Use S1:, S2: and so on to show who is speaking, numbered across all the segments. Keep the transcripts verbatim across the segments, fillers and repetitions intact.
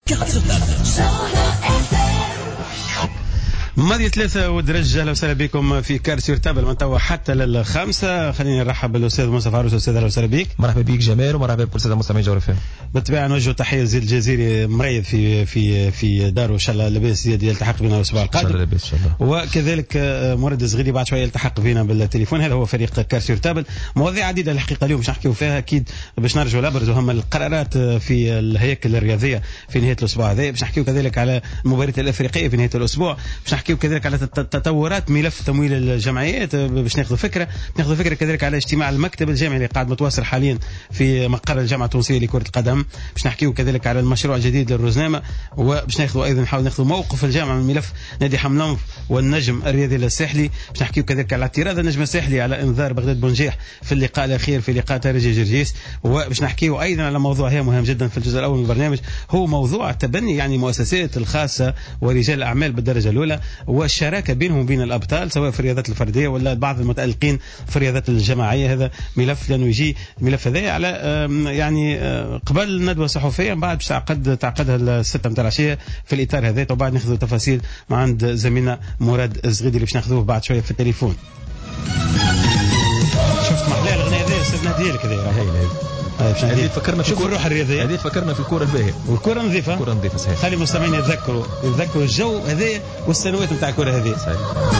S1: ماضي ثلاثة ودرجة. أهلا وسهلا بكم في كار سور تابل من توا حتى للخامسة. خليني نرحب بالأستاذ مصطفى عروس. أستاذ أهلا وسهلا بك.
S2: مرحبا بك جمال ومرحبا بكل السادة المستمعين جوهر فهم.
S1: بالطبيعة نوجه تحية زيد الجزيري مريض في في في داره، إن شاء الله لاباس يلتحق بنا الأسبوع القادم.
S2: إن شاء الله لاباس إن شاء الله.
S1: وكذلك مرد الزغيدي بعد شوية يلتحق بنا بالتليفون. هذا هو فريق كار سور تابل. مواضيع عديدة الحقيقة اليوم باش نحكيو فيها أكيد، باش نرجعوا لابرز وهم القرارات في الهياكل الرياضية في نهاية الأسبوع هذا. باش نحكيو كذلك على المباريات الأفريقية في نهاية الأسبوع. باش نحكيو كذلك على تطورات ملف تمويل الجمعيات، باش ناخذ فكره ناخذ فكره كذلك على اجتماع المكتب الجامعي اللي قاعد متواصل حاليا في مقر الجامعه التونسيه لكره القدم. باش نحكيو كذلك على المشروع الجديد للرزنامه، وباش ناخذ ايضا نحاول ناخذ موقف الجامعه من ملف نادي حملان والنجم الرياضي الساحلي. باش نحكيو كذلك على اعتراض النجم الساحلي على انذار بغداد بنجيح في اللقاء الاخير في لقاء ترجي جرجيس. وباش نحكيو ايضا على موضوع هي مهم جدا في الجزء الاول من البرنامج، هو موضوع تبني يعني المؤسسات الخاصه ورجال الاعمال بالدرجه الاولى والشراكه بينهم وبين الابطال سواء في الرياضات الفرديه ولا بعض المتألقين في الرياضات الجماعيه. هذا ملف لانه يجي الملف هذا على يعني قبل ندوه صحفيه من بعد باش تعقد تعقدها الستة متاع العشيه في الاطار هذا، وبعد ناخذ تفاصيل مع عند زميلنا مراد الزغيدي اللي باش ناخذوه بعد شويه في التليفون. شفت محلاه الاغنيه هذه استاذ ديالك هذه
S2: هذه تفكرنا في
S1: الكره الروح الرياضيه،
S2: هذه تفكرنا في الكره الباهيه
S1: والكره نظيفه.
S2: الكره نظيفه صحيح.
S1: خلي المستمعين يتذكروا يتذكروا الجو هذا والسنوات نتاع الكره هذه صحيح.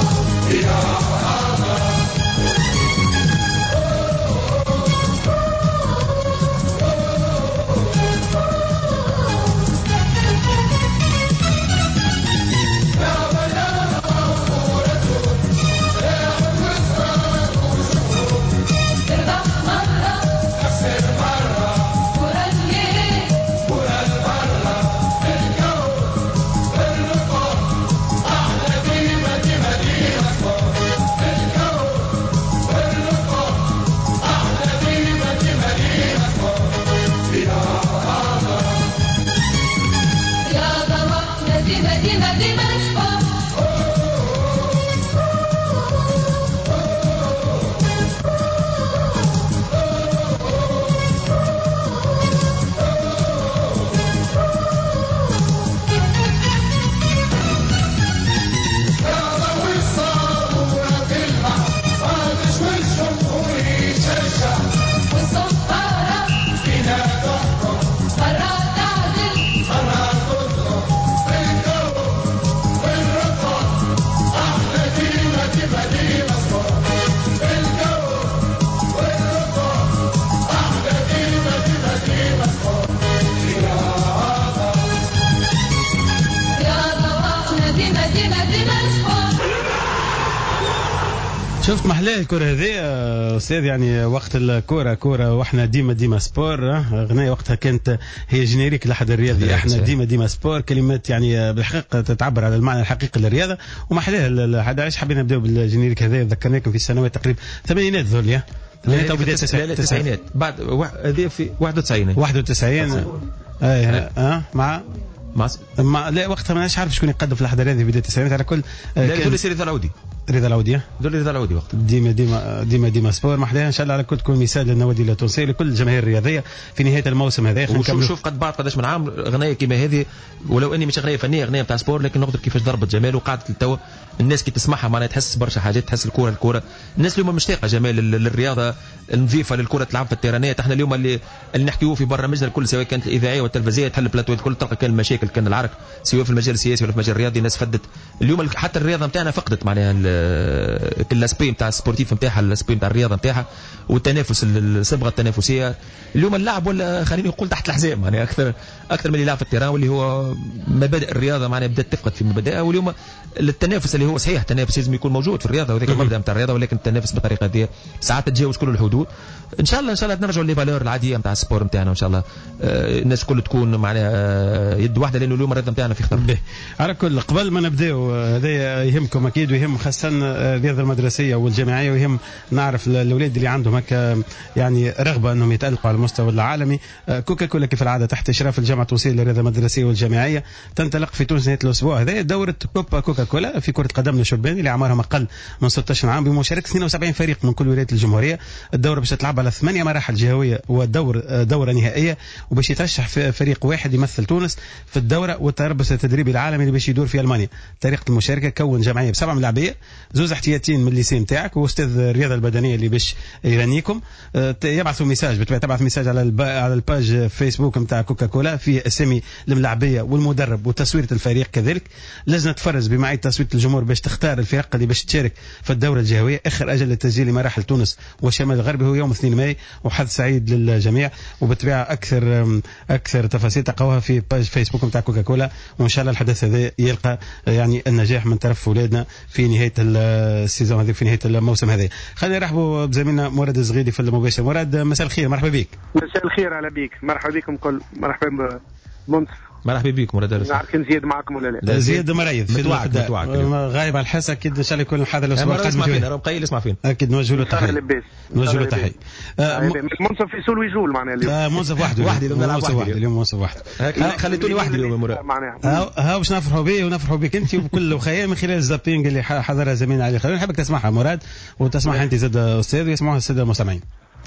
S1: شفت محلاه الكرة هذه أستاذ، يعني وقت الكرة كرة وإحنا ديما ديما سبور. أغنية وقتها كانت هي جينيريك لحد الرياضي، إحنا ديما ديما سبور، كلمات يعني بالحقيقة تعبر على المعنى الحقيقي للرياضة. ومحلاه هذا علاش حبينا نبداو بالجينيريك هذا، ذكرناكم في السنوات تقريبا الثمانينات ذوليا
S2: ثمانينات أو بداية التسعينات، بعد هذه في واحد وتسعين
S1: واحد وتسعين أي ها مع ما لا وقتها ماناش عارف شكون يقدم في اللحظه هذه بدايه التسعينات. على كل
S2: لا دول سيري العودي
S1: رضا العوديه
S2: دول رضا العودي وقت
S1: ديما ديما ديما ديما سبور. محلاها ان شاء الله على كل تكون مثال للنوادي التونسيه لكل الجماهير الرياضيه في نهايه الموسم هذا.
S2: وشوف شوف قد بعد قداش من عام اغنيه كيما هذه، ولو اني مش اغنيه فنيه اغنيه بتاع سبور، لكن نقدر كيفاش ضربت جمال وقعدت للتو الناس كي تسمعها معناها تحس برشا حاجات، تحس الكره الكره الناس اليوم مشتاقه جمال للرياضه النظيفه للكره تلعب في التيرانات. احنا اليوم اللي اللي نحكيوه في برامجنا الكل سواء كانت الاذاعيه والتلفزيونيه تحل بلاتو الكل تلقى كان المشاكل كان العرك سواء في المجال السياسي ولا في المجال الرياضي. الناس فدت اليوم حتى الرياضه نتاعنا فقدت معناها الاسبري نتاع السبورتيف نتاعها الاسبري نتاع الرياضه نتاعها والتنافس الصبغه التنافسيه. اليوم اللعب ولا خليني نقول تحت الحزام يعني اكثر اكثر من اللي يلعب في التيران واللي هو مبادئ الرياضه معناها بدات تفقد في مبادئها. واليوم التنافس اللي هو صحيح التنافس لازم يكون موجود في الرياضه وذاك المبدا نتاع الرياضه، ولكن التنافس بالطريقه دي ساعات تتجاوز كل الحدود. ان شاء الله ان شاء الله نرجعوا للفالور العاديه نتاع السبور نتاعنا وان شاء الله آه الناس الكل تكون معناها يد واحده، لانه اليوم الرياضه نتاعنا في خطر.
S1: على كل قبل ما نبداو هذا يهمكم اكيد ويهم خاصه خاصة الرياضة المدرسية والجامعية، ويهم نعرف الأولاد اللي عندهم هكا يعني رغبة أنهم يتألقوا على المستوى العالمي. كوكا كولا كيف العادة تحت إشراف الجامعة التونسية للرياضة المدرسية والجامعية تنطلق في تونس نهاية الأسبوع هذا دورة كوبا كوكا كولا في كرة قدم للشبان اللي أعمارهم أقل من ستة عشر عام بمشاركة اثنين وسبعين فريق من كل ولايات الجمهورية. الدورة باش تلعب على ثمانية مراحل جهوية ودور دورة نهائية، وباش يترشح في فريق واحد يمثل تونس في الدورة والتربص التدريبي العالمي اللي باش يدور في ألمانيا. طريقة المشاركة كون جمعية بسبعة ملاعبية، زوز احتياطيين من الليسي نتاعك واستاذ الرياضة البدنية اللي باش يرنيكم. يبعثوا ميساج بتبع تبعث ميساج على الب... على الباج فيسبوك نتاع كوكا كولا فيه اسامي الملاعبية والمدرب وتصويرة الفريق. كذلك لجنة تفرز بمعايير تصويت الجمهور باش تختار الفرق اللي باش تشارك في الدورة الجهوية. اخر اجل للتسجيل لمراحل تونس والشمال الغربي هو يوم اثنين ماي، وحظ سعيد للجميع. وبالطبيعة اكثر اكثر تفاصيل تلقاوها في باج فيسبوك نتاع كوكا كولا، وان شاء الله الحدث هذا يلقى يعني النجاح من طرف اولادنا في نهاية السيزون هذه في نهاية الموسم هذا. خلينا نرحبوا بزميلنا مراد الزغيدي في المباشر. مراد مساء الخير، مرحبا بك.
S3: مساء الخير على بيك، مرحبا بكم كل، مرحبا بمنصف.
S2: مرحبا بك مراد.
S3: نعرف نزيد معكم ولا لا؟
S1: لا زيد مريض
S2: متوعك متوعك
S1: غايب على الحاسه. اكيد ان شاء الله يكون الحاضر الاسبوع القادم.
S2: اسمع فينا، راه بقيل اسمع فينا.
S1: اكيد نوجه له تحيه، نوجه له تحيه.
S3: منصف في سول ويجول معناها اليوم.
S1: لا منصف وحده
S2: وحده اليوم، نلعب وحده
S1: اليوم منصف وحده.
S2: خليتوني وحدي اليوم مراد.
S1: ها ها باش نفرحوا به ونفرحوا بك انت وبكل خير من خلال الزابينج اللي حضرها زميلنا علي خليل. نحبك تسمعها مراد وتسمعها انت زاد استاذ ويسمعوها الساده المستمعين.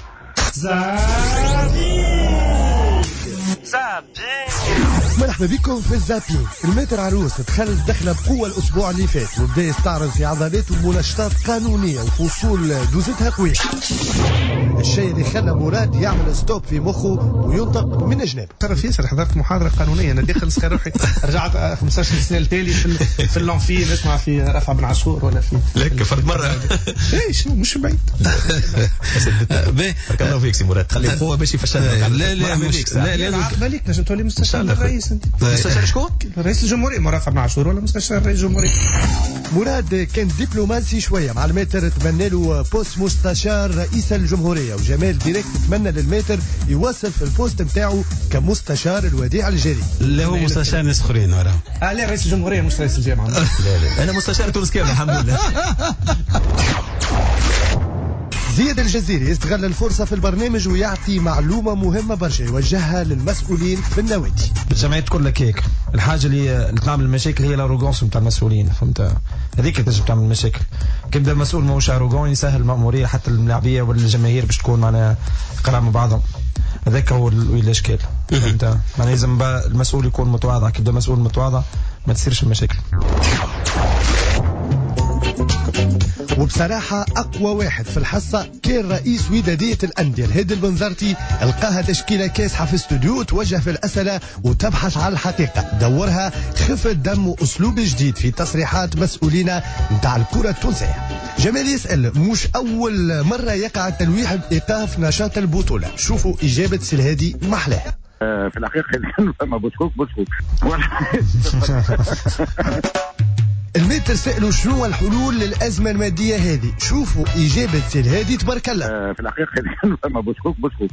S4: مرحبا بكم في الزابين. المتر عروس دخل دخله بقوه الاسبوع اللي فات وبدا يستعرض في عضلات ومنشطات قانونيه وفصول دوزتها قويه، الشيء اللي خلى مراد يعمل ستوب في مخه وينطق من جناب.
S5: ترى في ياسر حضرت محاضره قانونيه، انا داخل نسخر روحي رجعت خمسطاش سنه التالي في في اللونفي نسمع في رفع بن عاشور ولا في
S2: لك فرد مره.
S5: اي شنو مش بعيد.
S2: باهي الله فيك سي مراد، خلي قوه باش يفشلنا.
S1: لا لا مش لا لا
S5: مالك نجم تولي مستشار الرئيس انت.
S2: مستشار شكون؟
S5: رئيس الجمهوريه مرافع بن عاشور ولا مستشار رئيس الجمهوريه.
S4: مراد كان دبلوماسي شويه مع المتر، تمنى له بوست مستشار رئيس الجمهوريه، وجمال ديريكت تمنى للمتر يوصل في البوست نتاعو كمستشار الوديعه الجاري.
S1: لا هو مستشار ناس اخرين وراه.
S5: اه لا رئيس الجمهوريه مش رئيس الجامعه.
S2: لا لا انا مستشار تونس كامل الحمد لله.
S4: زياد الجزيري استغل الفرصة في البرنامج ويعطي معلومة مهمة برشا يوجهها للمسؤولين في النوادي.
S6: الجمعية تقول لك هيك، الحاجة اللي, اللي تعمل المشاكل هي الاروغونس نتاع المسؤولين، فهمت؟ هذيك اللي تجي تعمل المشاكل. كيبدا المسؤول ماهوش اروغون يسهل المأمورية حتى الملاعبية والجماهير باش تكون معنا قرع مع بعضهم. هذاك هو الاشكال، فهمت؟ معناها لازم المسؤول يكون متواضع، كيبدا مسؤول متواضع ما تصيرش المشاكل.
S4: وبصراحة أقوى واحد في الحصة كان رئيس ودادية الأندية الهادي البنزرتي، لقاها تشكيلة كاسحة في استوديو توجه في الأسئلة وتبحث على الحقيقة، دورها خفة دم وأسلوب جديد في تصريحات مسؤولين متاع الكرة التونسية. جمال يسأل مش أول مرة يقع التلويح بإيقاف نشاط البطولة، شوفوا إجابة سلهادي محلاها.
S7: في الحقيقة ما بوسكوك بوسكوك
S4: المتر سألوا شنو الحلول للأزمة المادية هذه، شوفوا إجابة سلهادي تبارك الله.
S7: في الحقيقة ما بوسكوك بوسكوك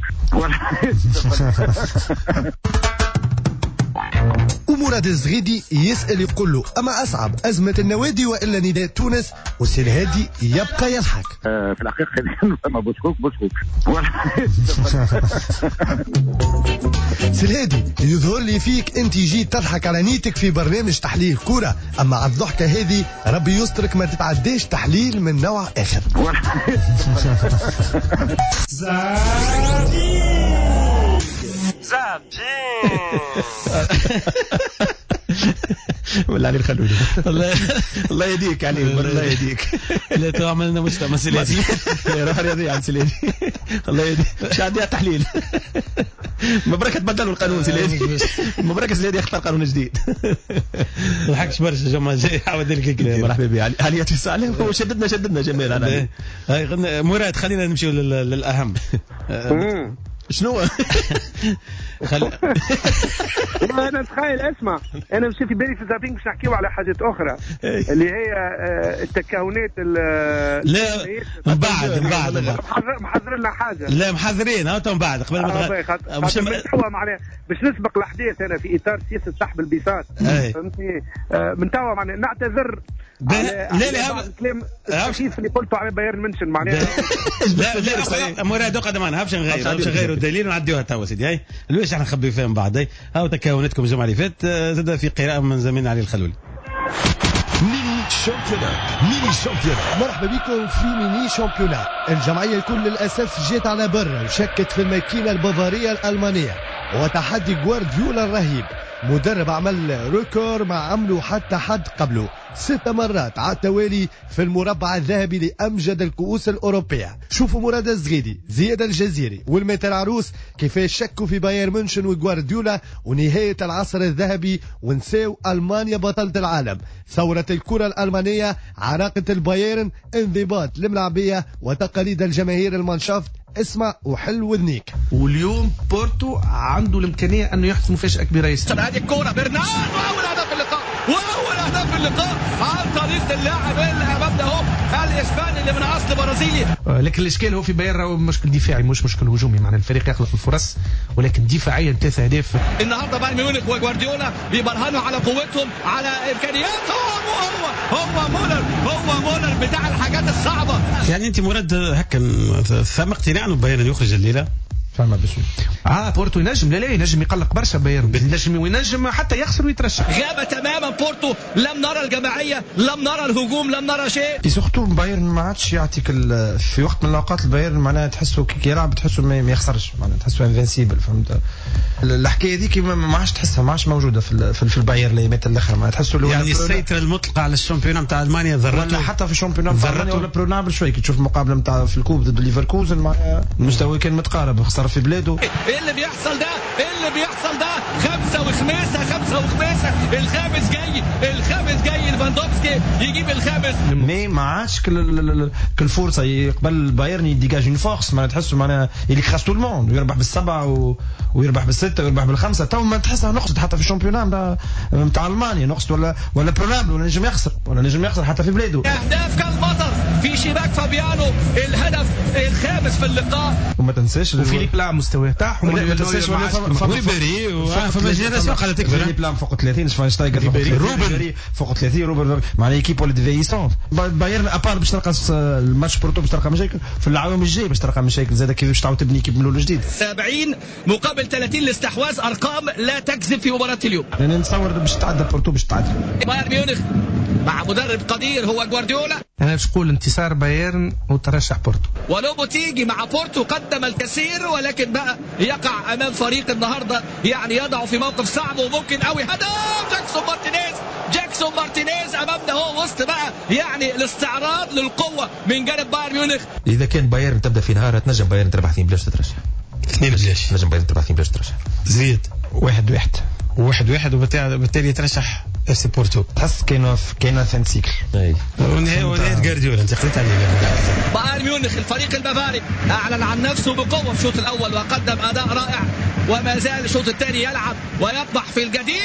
S4: ومراد الزغيدي يسأل يقول له أما أصعب أزمة النوادي وإلا نداء تونس، وسلهادي يبقى يضحك.
S7: في الحقيقة ما بوسكوك بوسكوك
S4: سلهادي يظهر لي فيك أنت جيت تضحك على نيتك في برنامج تحليل كرة، أما على الضحكة هذه ربي يسترك ما تتعداش تحليل من نوع آخر.
S2: والله علي الخلولي. الله الله يهديك علي، الله يهديك.
S1: لا تعمل لنا مجتمع سلادي
S2: روح رياضي عن سلادي. الله يهديك مش عندي تحليل. مبروك تبدلوا القانون سلادي، مبروك سلادي يختار قانون جديد.
S1: ما ضحكش برشا جماعه جاي عاود لك كده.
S2: مرحبا بي علي يتفس عليه، هو شددنا شددنا جمال. انا
S1: هاي مراد خلينا نمشيو للاهم.
S2: شنو
S3: خل... انا نتخيل اسمع، انا مشيت في بالي في الزابينج باش نحكيو على حاجات اخرى اللي هي التكهنات.
S1: لا من بعد من بعد
S3: محضر لنا حاجه.
S1: لا محضرين ها من بعد قبل ما
S3: آه مش توا معناها باش نسبق الاحداث. انا في اطار سياسه سحب البساط فهمتني. آه من توا معناها نعتذر لا لا بعض الكلام الخفيف اللي قلته على بايرن ميونخ معناها
S1: لا لا مراد قد ما نهبش نغير نهبش نغيروا الدليل ونعديوها توا سيدي. هاي ليش احنا نخبي فيها من بعد. هاو تكهنتكم الجمعه اللي فات زاد في قراءه من زميلنا علي الخلولي.
S4: ميني شامبيونات ميني شامبيونات مرحبا بكم في ميني شامبيونات. الجمعيه الكل للاسف جات على برا وشكت في الماكينه البافاريه الالمانيه وتحدي غوارديولا الرهيب. مدرب عمل ريكور ما عملوا حتى حد قبله ست مرات على التوالي في المربع الذهبي لأمجد الكؤوس الأوروبية. شوفوا مراد الزغيدي زياد الجزيري والميتر عروس كيفاش شكوا في بايرن ميونخ وغوارديولا ونهاية العصر الذهبي ونساو ألمانيا بطلة العالم. ثورة الكرة الألمانية، عراقة البايرن، انضباط الملاعبية وتقاليد الجماهير المانشافت. اسمع وحل وذنيك.
S5: واليوم بورتو عنده الامكانيه انه يحدث مفاجاه كبيره. يستر
S8: هذه الكوره برناردو اول هدف في اللقاء واول هدف في اللقاء عن طريق اللاعب اللي امامنا هو الاسباني اللي من اصل برازيلي.
S5: لكن الاشكال هو في بايرن هو مشكل دفاعي مش مشكل هجومي. معنى الفريق يخلق الفرص ولكن دفاعيا ثلاث اهداف.
S8: النهارده بايرن ميونخ وغوارديولا بيبرهنوا على قوتهم على امكانياتهم. هو هو مولر هو مولر بتاع الحاجات الصعبه.
S1: يعني انت مراد هكا ثم اقتناع انه بايرن يخرج الليله؟
S6: فما بشوي
S5: اه بورتو ينجم لا لا ينجم يقلق برشا بايرن ينجم وينجم حتى يخسر ويترشح.
S8: غاب تماما بورتو. لم نرى الجماعيه لم نرى الهجوم لم نرى شيء.
S6: سورتو بايرن ما عادش يعطيك في وقت من الاوقات. البايرن معناها تحسه كي يلعب تحسه ما يخسرش معناها تحسه انفنسيبل. فهمت الحكايه هذيك ما عادش تحسها ما عادش موجوده في في البايرن اللي مات الاخر ما تحسه
S1: يعني السيطره المطلقه على الشامبيون نتاع المانيا ذرته
S6: حتى في الشامبيون نتاع المانيا ولا برونابل شوي كي تشوف المقابله نتاع في الكوب ضد ليفركوزن معناها المستوى كان متقارب خسر في بلاده.
S8: ايه اللي بيحصل ده ايه اللي بيحصل ده خمسة وخميسة خمسة وخميسة الخامس جاي الخامس جاي لفاندوفسكي يجيب الخامس.
S6: مي ما عادش كل كل فرصه يقبل بايرن يديجاج اون فورس ما تحسوا معناها اللي خاص تو الموند ويربح بالسبعه و... ويربح بالسته ويربح بالخمسه. تو ما تحسها نقصد حتى في الشامبيونان نتاع المانيا نقصد ولا ولا برونابل ولا نجم يخسر ولا نجم يخسر حتى في بلاده.
S8: اهداف كالمطر في شباك فابيانو الهدف الخامس في اللقاء.
S6: وما تنساش
S5: وفيليب لا مستوى تاعهم
S6: ما تنساش
S1: ريبيري فما جينيراسيون قاعده تكبر.
S6: فيليب لام فوق ثلاثين شفاينشتايجر روبن فوق ثلاثين روبن معناها ايكيب ولد فيسون. بايرن ابار باش تلقى الماتش بورتو باش تلقى مشاكل في العوام الجاي باش تلقى مشاكل زاد كيف باش تعاود تبني كيب من الاول جديد.
S8: سبعين مقابل ثلاثين الاستحواذ ارقام لا تكذب في مباراه اليوم.
S6: يعني نتصور باش تعدى بورتو باش تعدى.
S8: بايرن ميونخ مع مدرب قدير هو غوارديولا.
S5: انا باش نقول انتصار بايرن وترشح بورتو.
S8: ولو تيجي مع بورتو قدم الكثير ولكن بقى يقع امام فريق النهارده يعني يضع في موقف صعب وممكن قوي. هدف جاكسون مارتينيز جاكسون مارتينيز امامنا هو وسط بقى يعني الاستعراض للقوه من جانب بايرن ميونخ.
S2: اذا كان بايرن تبدا في نهار تنجم بايرن تربح اثنين بلاش تترشح.
S1: اثنين بلاش
S2: نجم بايرن تربح اثنين بلاش تترشح.
S1: زيد
S6: واحد واحد
S1: واحد واحد وبالتالي يترشح اف سي بورتو.
S6: تحس كاينه كاينه ثاني سيكل.
S2: اي
S1: ونهايه ونهايه غارديولا انت قلت عليه.
S8: بايرن ميونخ الفريق البافاري اعلن عن نفسه بقوه في الشوط الاول وقدم اداء رائع وما زال الشوط الثاني يلعب ويطمح في الجديد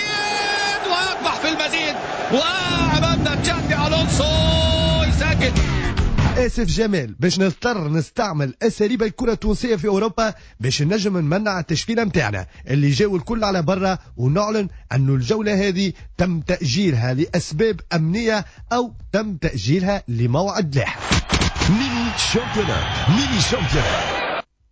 S8: ويطمح في المزيد. وامامنا تشابي الونسو يسجل.
S4: اسف جمال باش نضطر نستعمل اساليب الكره التونسيه في اوروبا باش نجم نمنع التشكيله نتاعنا اللي جاوا الكل على برا ونعلن انه الجوله هذه تم تاجيلها لاسباب امنيه او تم تاجيلها لموعد لاحق.
S9: ميني شامبيونات ميني شامبيونات.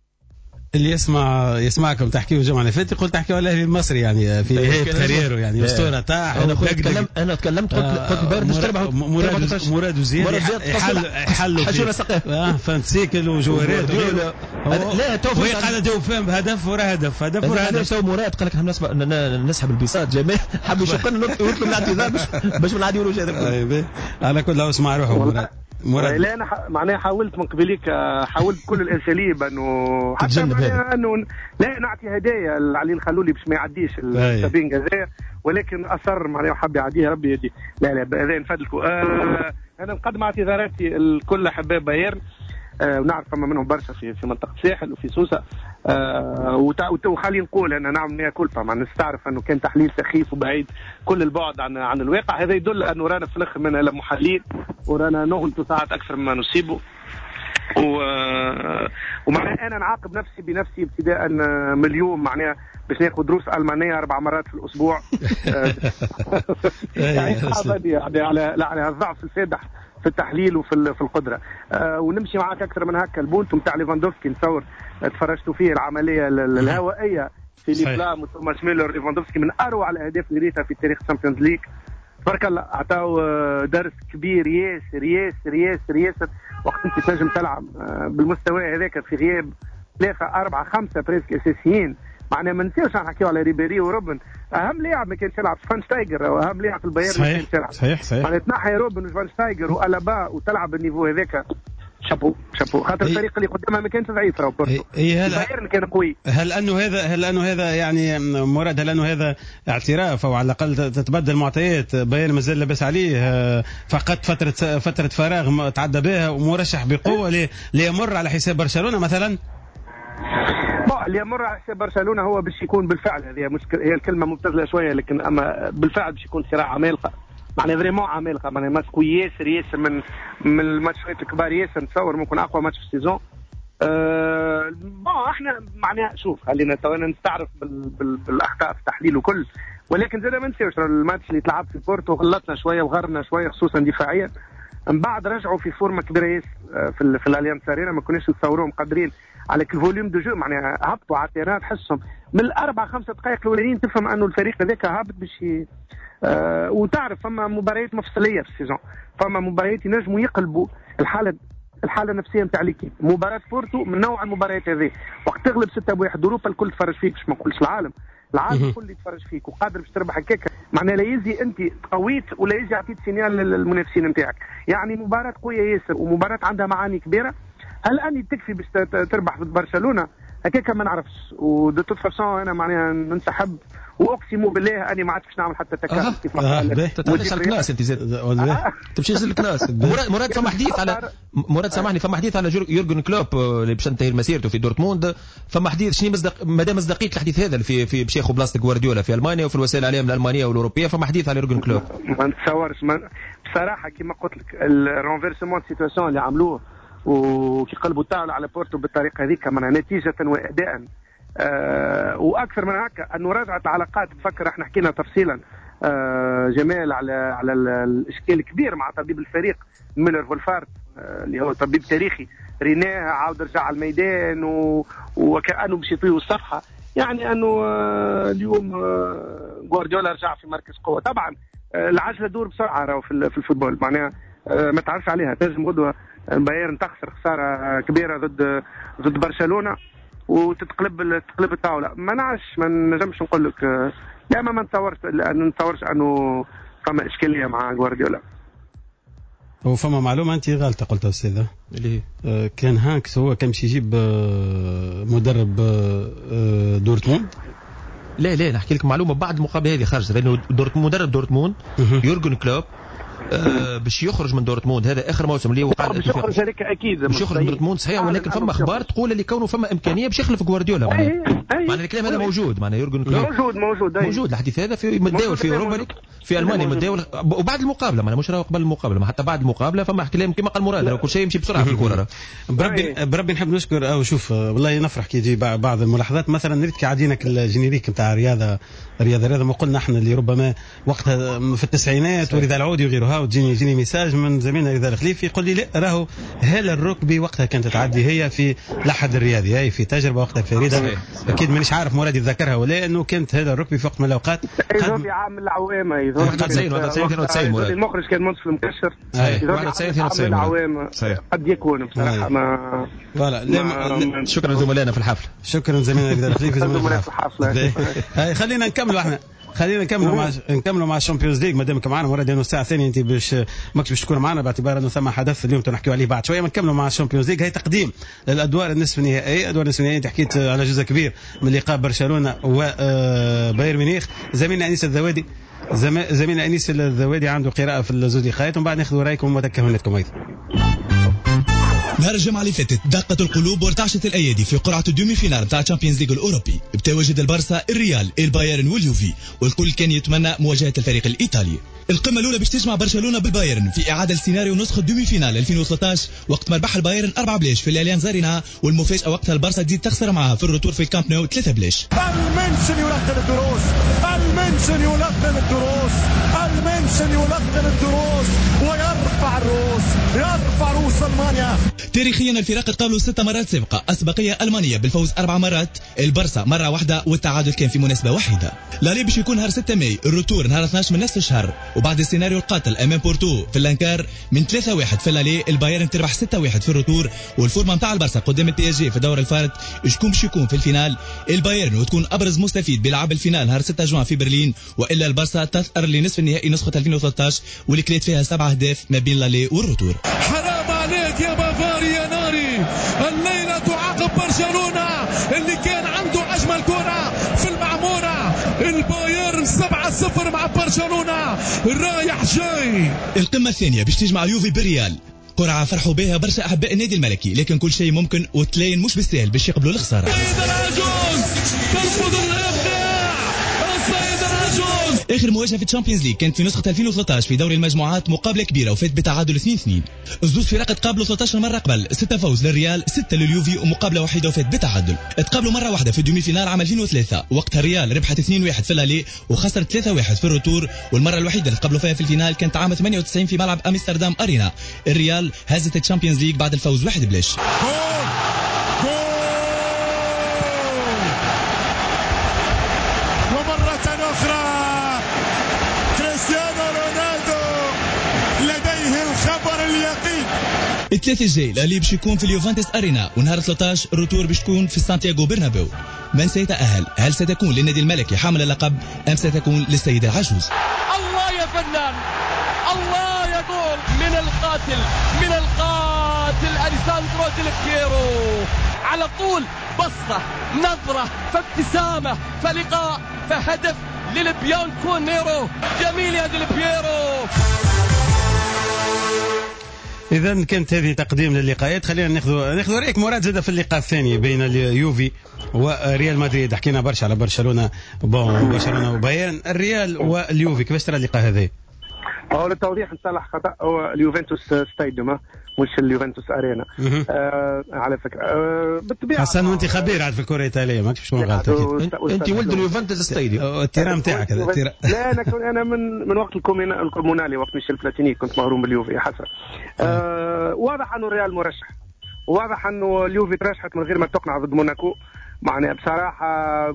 S1: اللي يسمع يسمعكم تحكيوا الجمعه اللي فاتت قلت تحكيوا على الاهلي المصري يعني في نهايه كاريره يعني اسطوره تاع.
S2: انا تكلمت انا تكلمت قلت قلت البايرن باش تربح.
S1: مراد مراد وزياد حل حلوا
S2: حشونا سقف
S1: اه فهمت سيكل وجوارات
S2: لا تو
S1: وهي قاعده تو فاهم بهدف ورا هدف هدف ورا هدف.
S2: تو مراد قال لك نسحب البساط جميع حب يشقنا ويطلب الاعتذار باش باش ما نعديولوش هذا.
S1: على كل اسمع روحه مراد
S3: مراد. لا انا ح... معناها حاولت من قبليك حاولت كل الاساليب انه حتى معناها انه لا نعطي هدايا علي الخلولي باش ما يعديش السبعين جزاء ولكن اصر معناها حب يعديها ربي يدي. لا لا هذا نفدلكم. آه انا نقدم اعتذاراتي لكل احباء بايرن. آه ونعرف فما منهم برشا في في منطقه الساحل وفي سوسه. آه وخلي نقول انا نعم ميا كلفه مع نستعرف انه كان تحليل سخيف وبعيد كل البعد عن عن الواقع. هذا يدل انه رانا في الاخر من محللين ورانا نغلطوا ساعات اكثر مما نصيبوا. و ومعناها انا نعاقب نفسي بنفسي ابتداء من اليوم، معناها باش ناخذ دروس المانيه اربع مرات في الاسبوع. يعني يعني على على الضعف الفادح في التحليل وفي في القدره. أه ونمشي معاك اكثر من هكا. البونت نتاع ليفاندوفسكي نتصور تفرجتوا فيه، العمليه الهوائيه في ليبلام وتوماس ميلر. ليفاندوفسكي من اروع الاهداف اللي ريتها في تاريخ الشامبيونز ليج. تبارك الله، عطاو درس كبير ياسر ياسر ياسر ياسر. وقت انت تنجم تلعب بالمستوى هذاك في غياب ثلاثه اربعه خمسه بريسك اساسيين، معناها ما نساوش نحكيو على ريبيري وروبن. اهم لاعب ما كانش يلعب شفاينشتايجر، واهم لاعب في البايرن ما كانش يلعب.
S1: صحيح صحيح.
S3: معناها تنحي روبن وشفاينشتايجر والابا وتلعب بالنيفو هذاك، شابو شابو. خاطر الفريق اللي قدامها ما كانش ضعيف، راهو بورتو البايرن كان قوي.
S1: هل انه هذا هل انه هذا يعني مراد، هل انه هذا اعتراف او على الاقل تتبدل معطيات؟ بايرن مازال لاباس عليه، فقط فتره فتره فراغ تعدى بها ومرشح بقوه ليمر على حساب برشلونه مثلا.
S3: اللي يمر على حساب برشلونه هو باش يكون بالفعل، هذه مشكله، هي الكلمه مبتذله شويه، لكن اما بالفعل باش يكون صراع عمالقه، معناها فريمون عمالقه، معناها ماتش قوي ياسر ياسر من من الماتشات الكبار ياسر. نتصور ممكن اقوى ماتش في السيزون. أه بون احنا معناها شوف، خلينا تونا نستعرف بال بال بالاخطاء في التحليل وكل، ولكن زاد ما نساوش الماتش اللي تلعب في بورتو غلطنا شويه وغرنا شويه خصوصا دفاعيا. من بعد رجعوا في فورمه كبيره ياسر في في الاليانز ارينا، ما كناش نتصوروهم قادرين على الفوليوم دو جو، معناها هبطوا على التيران تحسهم من الاربع خمسه دقائق الاولين تفهم انه الفريق هذاك هابط باش آه وتعرف فما مباريات مفصليه في السيزون، فما مباريات ينجموا يقلبوا الحاله الحاله النفسيه نتاع ليكيب. مباراه بورتو من نوع المباريات هذه، وقت تغلب ستة بواحد اوروبا الكل تفرج فيك، باش ما نقولش العالم العالم الكل يتفرج فيك وقادر باش تربح هكاك، معناها لا يزي انت قويت ولا يزي عطيت سينيال للمنافسين نتاعك. يعني مباراه قويه ياسر ومباراه عندها معاني كبيره. هل اني تكفي باش تربح ضد برشلونه؟ هكاك ما نعرفش. ودو توت فاسون انا معناها ننسحب واقسم بالله اني ما عادش باش نعمل حتى تكافؤ كيف
S2: ما تتعداش على الكلاس انت زاد تمشيش للكلاس. مراد مراد فما حديث على مراد سامحني، فما حديث على يورجن كلوب اللي باش تنتهي مسيرته في دورتموند. فما حديث شنو مصدق مدى مصداقيه الحديث هذا في في باش ياخذ بلاصه جوارديولا في المانيا وفي الوسائل الاعلام الالمانيه والاوروبيه؟ فما حديث على يورجن كلوب.
S3: ما نتصورش بصراحه كما قلت لك الرونفيرسمون سيتواسيون اللي عملوه وكي قلبوا الطاوله على بورتو بالطريقه هذيك، من نتيجه واداء. أه واكثر من هكا انه رجعت العلاقات. تفكر احنا حكينا تفصيلا أه جمال على على الاشكال الكبير مع طبيب الفريق ميلر فولفارد، أه اللي هو طبيب تاريخي. ريناه عاود رجع على الميدان و... وكانه باش يطيو الصفحه، يعني انه أه اليوم أه جوارديولا رجع في مركز قوه. طبعا أه العجله تدور بسرعه راهو في الفوتبول، معناها أه ما تعرفش عليها. تنجم غدوه بايرن تخسر خساره كبيره ضد ضد برشلونه وتتقلب تقلب الطاوله. ما نعرفش، ما نجمش نقول لك لا، ما نتصورش لان نتصورش انه فما اشكاليه مع جوارديولا.
S1: هو فما معلومه انت غلطه قلتها استاذه،
S2: اللي
S1: آه كان هانكس هو كان باش يجيب آه مدرب آه دورتموند.
S2: لا لا نحكي لك معلومه بعد المقابله هذه خرجت، لانه مدرب دورتموند يورجن كلوب آه باش يخرج من دورتموند. هذا اخر موسم اللي هو قاعد
S3: باش يخرج هذاك اكيد
S2: باش يخرج من دورتموند صحيح، ولكن فما اخبار تقول اللي كونه فما امكانيه باش يخلف جوارديولا. معناها معناها الكلام هذا موجود، معناها يورجن كلوب
S3: موجود موجود
S2: موجود الحديث هذا في متداول في اوروبا في المانيا متداول. وبعد المقابله معناها مش راهو قبل المقابله، ما حتى بعد المقابله فما كلام كما قال مراد، كل شيء يمشي بسرعه في الكره.
S1: بربي بربي نحب نشكر او شوف والله نفرح كي يجي بعض الملاحظات. مثلا نريد كي عادينك الجينيريك نتاع رياضه رياضه رياضه ما قلنا احنا اللي ربما وقتها في التسعينات ورضا العودي وغيرها، وتجيني يجيني ميساج من زميلنا رضا الخليفي يقول لي لا راهو هاله الركبي وقتها كانت تعدي هي في لحد الرياضي، هي في تجربه وقتها فريده. اكيد مانيش عارف مراد يتذكرها ولا، انه كانت هذا الركبي في وقت من الاوقات
S3: يظهر في عام العوامه، يظهر
S2: واحد وتسعين واحد وتسعين اثنين وتسعين مراد
S3: المخرج كان منصف المكشر
S2: واحد وتسعين اثنين وتسعين
S3: العوامه قد يكون بصراحه ما
S2: فوالا. شكرا زملائنا في الحفل،
S1: شكرا زميلنا رضا الخليفي زميلنا
S3: في الحفله.
S1: هاي خلينا نكملوا احنا خلينا نكملوا مع نكملوا مع الشامبيونز ليج مادامك معنا مراد، لانه الساعه الثانيه انت باش ماكش باش تكون معنا باعتبار انه ثم حدث اليوم تنحكيوا عليه بعد شويه. نكملوا مع الشامبيونز ليج. هي تقديم للادوار النصف النهائيه. ادوار النصف النهائيه انت حكيت على جزء كبير من لقاء برشلونه وبايرن ميونخ. زميلنا انيس الذوادي زميلنا انيس الذوادي عنده قراءه في الزوج لقاءات، ومن بعد ناخذوا رايكم وتكهناتكم ايضا.
S10: نهار الجمعة اللي فاتت دقت القلوب وارتعشت الأيادي في قرعة الدومي فينال تاع تشامبيونز ليج الأوروبي بتواجد البارسا الريال البايرن واليوفي، والكل كان يتمنى مواجهة الفريق الإيطالي. القمة الأولى باش تجمع برشلونة بالبايرن في إعادة سيناريو نسخة دومي فينال ألفين وثلاثة عشر وقت ما ربح البايرن أربعة بلاش في الأليانز أرينا، والمفاجأة وقتها البارسا تزيد تخسر معها في الروتور في الكامب نو ثلاثة بلاش.
S11: المنشن يلقن الدروس، المنشن يلقن الدروس، المنشن يلقن الدروس ويرفع الروس، يرفع روس ألمانيا.
S10: تاريخيا الفرق تقابلوا ست مرات سابقة، أسبقية ألمانية بالفوز أربع مرات، البارسا مرة واحدة والتعادل كان في مناسبة واحدة. لالي باش يكون نهار ستة ماي، الروتور نهار اثناش من نفس الشهر، وبعد السيناريو القاتل أمام بورتو في اللانكار من ثلاثة واحد في اللالي، البايرن تربح ستة واحد في الروتور، والفورمة نتاع البارسا قدام البي اس جي في دور الفارق شكون باش يكون في الفينال؟ البايرن وتكون أبرز مستفيد بلعب الفينال نهار ستة جوان في برلين، وإلا البارسا تثأر لنصف النهائي نسخة ألفين وثلاثة عشر واللي كليت فيها سبعة أهداف ما بين لالي والروتور.
S11: حرام عليك يا بافاري يا ناري، الليلة تعاقب برشلونة اللي كان عنده أجمل كرة في المعمورة، البايرن سبعة صفر مع برشلونة رايح جاي.
S10: القمة الثانية باش تجمع اليوفي بالريال، قرعة فرحوا بها برشا أحباء النادي الملكي، لكن كل شيء ممكن وتلاين مش بالسهل باش يقبلوا الخسارة. اخر مواجهه في الشامبيونز ليج كانت في نسخه ألفين وثلاثة عشر في دوري المجموعات، مقابله كبيره وفات بتعادل اثنين اثنين. الزوز فرق تقابلوا ثلاثة عشر مره قبل، ستة فوز للريال، ستة لليوفي، ومقابله وحيده وفات بتعادل. تقابلوا مره واحده في الدومي فينال عام ألفين وثلاثة، وقتها الريال ربحت اثنين واحد في الالي وخسرت ثلاثة واحد في الروتور، والمره الوحيده اللي تقابلوا فيها في الفينال كانت عام ثمانية وتسعين في ملعب امستردام ارينا. الريال هزت الشامبيونز ليج بعد الفوز واحد بلاش.
S11: ومره اخرى كريستيانو رونالدو لديه الخبر اليقين.
S10: الثلاثة الجاي اللي باش يكون في اليوفنتوس أرينا، ونهار ثلاثة عشر الروتور باش تكون في سانتياغو برنابيو. من سيتأهل؟ هل ستكون للنادي الملكي حامل اللقب أم ستكون للسيد العجوز؟
S12: الله يا فنان، الله يا جول من القاتل، من القاتل أليساندرو ديل بييرو، على طول بصة، نظرة، فابتسامة، فلقاء، فهدف للبيانكو نيرو. جميل يا ديل بييرو.
S1: إذا كانت هذه تقديم للقاءات. خلينا ناخذ ناخذ رأيك مراد زاد في اللقاء الثاني بين اليوفي وريال مدريد. حكينا برشا على برشلونة بون برشلونة وبايرن، الريال واليوفي كيفاش ترى اللقاء هذا؟
S3: هو للتوضيح نصلح خطأ، هو اليوفنتوس ستاديوم مش اليوفنتوس ارينا. آه على فكره آه بالطبيعه
S1: حسن وانت خبير عاد في الكره الايطاليه ما كيفاش غلط
S2: انت, انت ولد اليوفنتوس ستاديوم
S1: التيران تاعك هذا التيران.
S3: لا انا كنت انا من من وقت الكومونالي وقت ميشيل بلاتيني كنت مغروم باليوفي يا حسن. آه واضح انه الريال مرشح، واضح انه اليوفي ترشحت من غير ما تقنع ضد موناكو. معناها بصراحه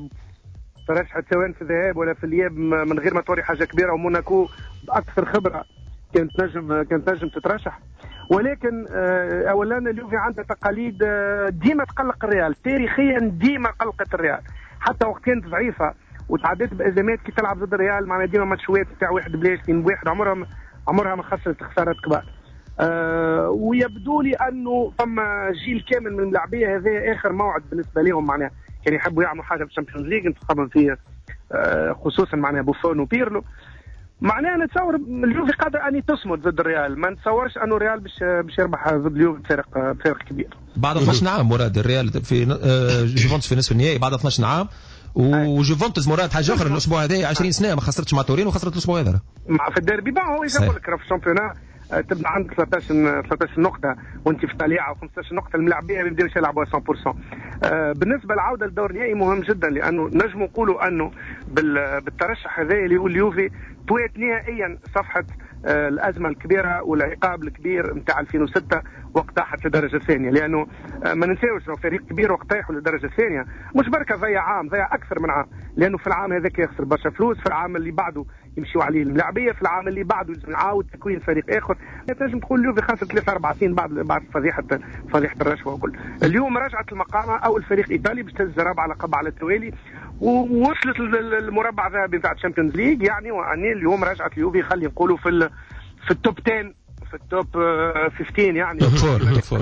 S3: ترشحت سواء في الذهاب ولا في الاياب من غير ما توري حاجه كبيره، وموناكو باكثر خبره كانت نجم كانت نجم تترشح. ولكن اولا اليوفي عنده تقاليد ديما تقلق الريال، تاريخيا ديما قلقت الريال، حتى وقت كانت ضعيفه وتعدت بازمات كي تلعب ضد الريال، معناها ديما ماتشوات تاع واحد بلاش اثنين بواحد عمرها عمرها ما خسرت خسارات كبار. أه ويبدو لي انه فما جيل كامل من اللاعبيه هذا اخر موعد بالنسبه لهم، معناها كان يحبوا يعملوا حاجه في الشامبيونز ليج نتخبط فيه أه خصوصا معناها بوفون وبيرلو. معناها نتصور اليوفي قادر اني تصمد ضد الريال، ما نتصورش انه الريال باش باش يربح ضد اليوفي بفارق بفارق كبير.
S2: بعد اثناش عام مراد الريال في جوفنتوس في نصف النهائي بعد اثناش عام، وجوفنتوس مراد حاجه اخرى الاسبوع هذا عشرين سنه ما خسرتش مع تورين وخسرت الاسبوع هذا
S3: في الديربي. بقى هو يقول لك في الشامبيونات تبدا عندك ثلاثة عشر نقطه وانت في طليعه و15 نقطه، الملاعبيه ما يبداوش يلعبوا مية بالمية. آه بالنسبه للعوده للدور النهائي مهم جدا، لانه نجموا نقولوا انه بالترشح هذا اللي هو اليوفي طويت نهائيا صفحه آه الازمه الكبيره والعقاب الكبير نتاع ألفين وستة وقت طاحت للدرجه الثانيه، لانه آه ما ننساوش انه فريق كبير وقت طاحوا للدرجه الثانيه مش بركه ضيع عام، ضيع اكثر من عام، لانه في العام هذاك يخسر برشا فلوس، في العام اللي بعده يمشيوا عليه الملاعبيه، في العام اللي بعده نعاود تكوين فريق اخر. تنجم تقول اليوفي خسر ثلاثة أربعة سنين بعد بعد فضيحه فضيحه الرشوه وكل. اليوم رجعت المقامه اول فريق ايطالي باش تهز رابع لقب على التوالي، ووصلت المربع الذهبي بتاع الشامبيونز ليج يعني، واني اليوم رجعت اليوفي خلي نقولوا في في التوب عشرة في التوب خمسة عشر يعني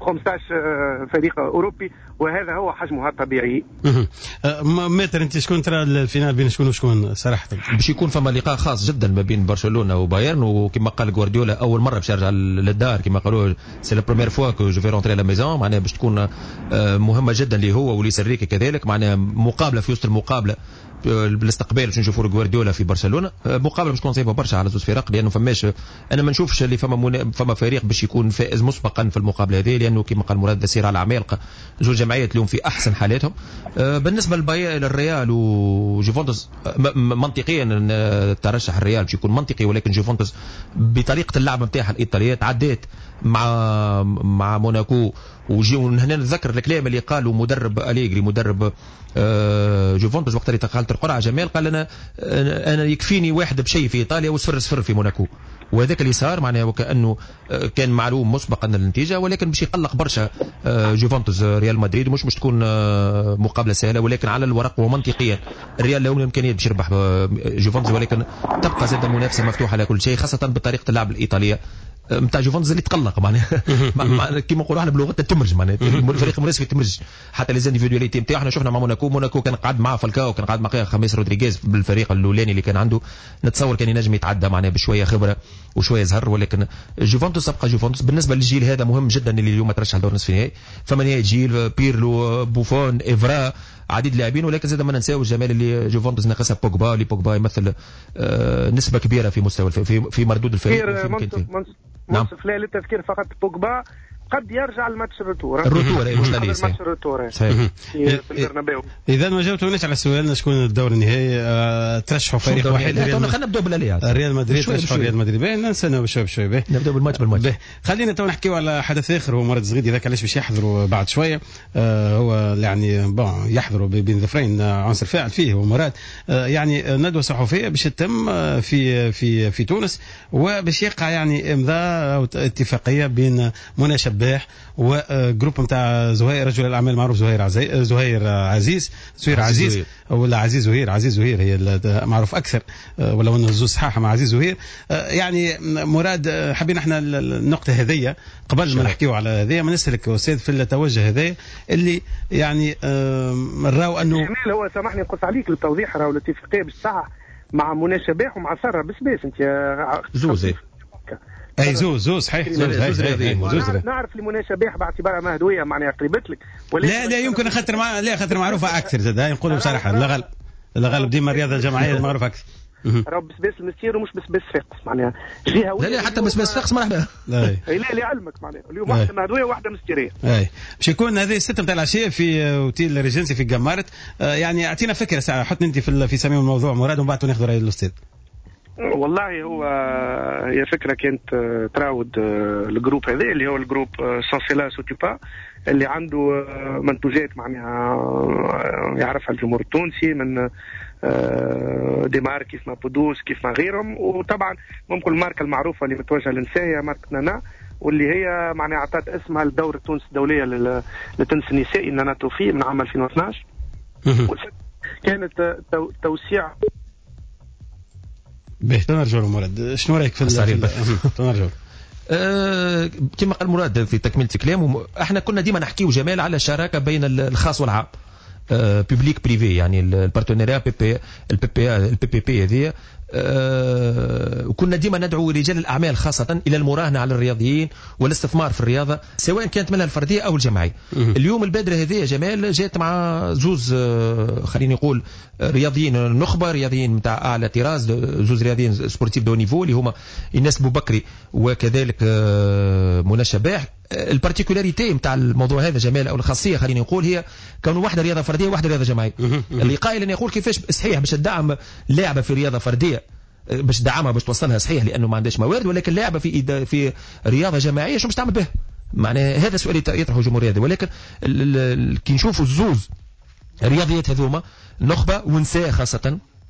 S3: خمسطاش فريق اوروبي، وهذا هو حجمها الطبيعي.
S1: ماتر انت شكون ترى الفينال بين شكون وشكون صراحه؟
S2: باش يكون فما لقاء خاص جدا ما بين برشلونه وبايرن، وكما قال غوارديولا اول مره باش يرجع للدار كما قالوا سي لا بروميير فوا كو جو في رونتري لا ميزون، معناها باش تكون مهمه جدا اللي هو وليس انريكي كذلك، معناها مقابله في وسط المقابله بالاستقبال باش نشوفوا غوارديولا في برشلونه، مقابله باش تكون صعيبه برشا على زوج فرق، لانه فماش انا ما نشوفش اللي فما من... فما فريق باش يكون فائز مسبقا في المقابله هذه، لانه كما قال مراد سير على عمالقه زوج جمعيات اليوم في احسن حالاتهم. بالنسبه للريال وجوفنتوس منطقيا ترشح الريال باش يكون منطقي، ولكن جوفنتوس بطريقه اللعب نتاعها الايطاليه تعديت مع مع موناكو، وجي هنا نذكر الكلام اللي قاله مدرب أليغري مدرب جوفنتوس وقت اللي تقالت القرعه جمال، قال انا انا يكفيني واحد بشيء في ايطاليا وصفر صفر في موناكو، وهذاك اللي صار معناه وكانه كان معلوم مسبقا النتيجه، ولكن باش يقلق برشا جوفنتوس ريال مدريد، مش باش تكون مقابله سهله، ولكن على الورق ومنطقيا الريال له الامكانيات باش يربح جوفنتوس، ولكن تبقى زاد المنافسه مفتوحه على كل شيء، خاصه بطريقه اللعب الايطاليه نتاع جوفنتوس اللي تقلق معناها كيما نقولوا احنا بلغتنا تمرج معناها الفريق المنافس تمرج، حتى لي زانديفيدواليتي نتاعو احنا شفنا مع موناكو، موناكو كان قاعد مع فالكاو، كان قاعد مع خميس رودريغيز بالفريق الاولاني اللي كان عنده، نتصور كان ينجم يتعدى معناها بشويه خبره وشويه زهر، ولكن جوفنتوس تبقى جوفنتوس. بالنسبه للجيل هذا مهم جدا اللي اليوم ترشح لدور نصف النهائي، فما نهائي جيل بيرلو بوفون ايفرا عديد لاعبين، ولكن زاد ما ننساو الجمال اللي جوفنتوس ناقصها بوجبا، اللي بوجبا يمثل آه نسبه كبيره في مستوى في, في مردود الفريق.
S3: منصف لا للتذكير فقط بوجبا قد يرجع الماتش الروتور
S2: الروتور اي مش
S3: الماتش الروتور
S2: صحيح.
S1: اذا ما جاوبتونيش على سؤالنا شكون الدور النهائي أه ترشحوا فريق واحد،
S2: خلينا نبداو بالاليات
S1: ريال مدريد ترشحوا ريال مدريد، باين نستناو بشوي بشوي باهي
S2: نبداو بالماتش بالماتش.
S1: خلينا تو نحكيو على حدث اخر، هو مراد الزغيدي ذاك علاش باش يحضروا بعد شويه، أه هو يعني بون يحضروا بين ظفرين عنصر فاعل فيه هو مراد، أه يعني ندوه صحفيه باش تتم في في في تونس، وباش يقع يعني امضاء او اتفاقيه بين منى شباح وجروب نتاع زهير رجل الاعمال المعروف زهير عزيز زهير عزيز زهير عزيز ولا عزيز زهير عزيز زهير هي معروف اكثر، ولو انه زوج صحاح مع عزيز زهير. يعني مراد حابين احنا النقطه هذه قبل ما نحكيو على هذه ما نسالك استاذ في التوجه هذا اللي يعني نراو انه
S3: هو سامحني نقص عليك للتوضيح، راهو الاتفاقيه بالصح مع منى شباح ومع ساره بسباس انت
S2: زوز
S1: اي زوز زوز صحيح زوز زوز
S3: زوز نعرف لمنى شباح باعتبارها مهدويه معناها قريبت لك،
S1: لا لا يمكن خاطر مع... لا خاطر معروفه اكثر زاد نقولوا بصراحه لا غالب لا غالب ديما الرياضه الجماعيه معروفه اكثر.
S3: راهو بسباس المسير ومش بسباس فاقس معناها جهه
S2: لا لا حتى بسباس فاقس مرحبا
S3: لا لا لعلمك معناها اليوم واحده مهدويه وواحده مستيريه.
S1: اي باش يكون هذه الستة نتاع العشيه في اوتيل ريجنسي في جمارت. يعني اعطينا فكره ساعه حطني انت في في سميم الموضوع مراد ومن بعد ناخذ راي الاستاذ.
S3: والله هو هي فكره كانت تراود الجروب هذا اللي هو الجروب سانسيلا سوتيبا اللي عنده منتوجات معناها يعرفها الجمهور التونسي من دي مارك كيف ما بودوس كيف ما غيرهم، وطبعا ممكن الماركه المعروفه اللي متوجهه للنساء هي ماركه نانا، واللي هي معناها اعطت اسمها للدورة التونس الدوليه للتنس النسائي نانا تروفي من عام ألفين واثناعش. كانت توسيع
S1: باهي تنرجع مراد شنو رايك في الصعيب تنرجع
S2: أه كما قال مراد في تكمله كلامه، احنا كنا ديما نحكيو جمال على الشراكه بين الخاص والعام أه بيبليك بريفي، يعني البارتنيريا بي بي البي بي البي بي بي هذه أه وكنا ديما ندعو رجال الاعمال خاصه الى المراهنه على الرياضيين والاستثمار في الرياضه سواء كانت منها الفرديه او الجماعيه. اليوم البادره هذه يا جمال جات مع زوز أه خليني نقول رياضيين نخبه، رياضيين نتاع اعلى طراز، زوز رياضيين سبورتيف دو نيفو اللي هما ايناس بوبكري وكذلك أه منى شباح. البارتيكولاريتي نتاع الموضوع هذا جمال او الخاصيه خليني نقول هي كونه واحده رياضه فرديه وواحده رياضه جماعيه. اللي قائل ان يقول كيفاش صحيح باش تدعم لاعبه في رياضه فرديه باش تدعمها باش توصلها صحيح لانه ما عندهاش موارد، ولكن لاعبه في في رياضه جماعيه شو باش تعمل به؟ معناها هذا سؤال يطرحه الجمهور الرياضي. ولكن كي نشوفوا الزوز رياضيات هذوما نخبه ونساء خاصه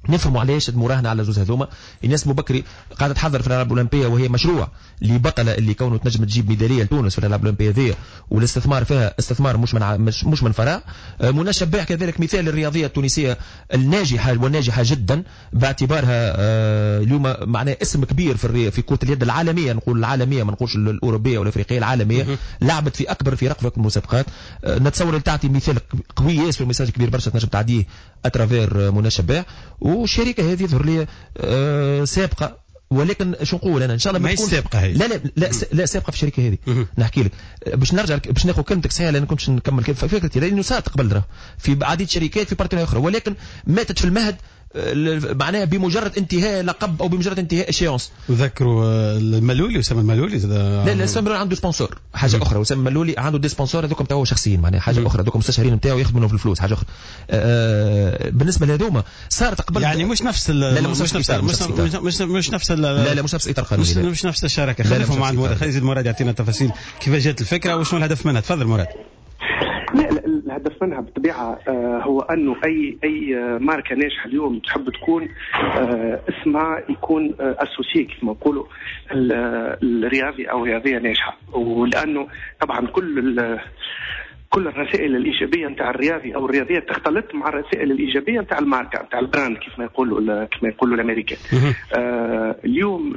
S2: نفهموا علاش المراهنه على زوز هذوما. الناس بكري قاعده تحضر في الالعاب الاولمبيه وهي مشروع لبطله اللي كونه تنجم تجيب ميداليه لتونس في الالعاب الاولمبيه ذي، والاستثمار فيها استثمار مش من مش, مش من فراغ. منى شباح كذلك مثال للرياضيه التونسيه الناجحه والناجحه جدا باعتبارها اليوم معناه اسم كبير في في كره اليد العالميه، نقول العالميه ما نقولش الاوروبيه ولا الافريقيه، العالميه. لعبت في اكبر فرق في المسابقات. نتصور تعطي مثال قوي ياسر وميساج كبير برشا تنجم تعديه اترافير منى شباح. والشركه هذه ظهر لي أه سابقه، ولكن شو نقول انا ان شاء الله
S1: ما تكون سابقه هي.
S2: لا لا لا, لا سابقه في الشركه هذه. نحكي لك باش نرجع باش ناخذ كلمتك صحيح لان كنتش نكمل كيف فكرتي، لانه صارت قبل راه في عديد شركات في بارتنير اخرى، ولكن ماتت في المهد معناها بمجرد انتهاء لقب او بمجرد انتهاء اشيونس.
S1: وذكروا الملولي وسام الملولي.
S2: لا لا سام عنده سبونسور حاجه اخرى، وسام الملولي عنده دي سبونسور هذوك نتاعو شخصيين معناها حاجه اخرى، هذوك مستشارين نتاعو ياخذ منهم في الفلوس حاجه اخرى. آه بالنسبه لهذوما صارت قبل
S1: يعني مش نفس
S2: لا لا
S1: مش نفس مش, مش, مش نفس
S2: لا لا مش نفس اطار قانوني،
S1: مش, مش نفس الشراكه. خلينا مع مراد، خلي يزيد مراد يعطينا تفاصيل كيف جات الفكره وشنو الهدف منها. تفضل مراد.
S3: لا الهدف منها بالطبيعة هو أنه أي أي ماركة ناجحة اليوم تحب تكون اسمها يكون أسوسي كما نقولوا الرياضي أو رياضية ناجحة، ولأنه طبعا كل كل الرسائل الإيجابية نتاع الرياضي أو الرياضية تختلط مع الرسائل الإيجابية نتاع الماركة نتاع البراند كيف ما يقولوا كما يقولوا الأمريكان. آه اليوم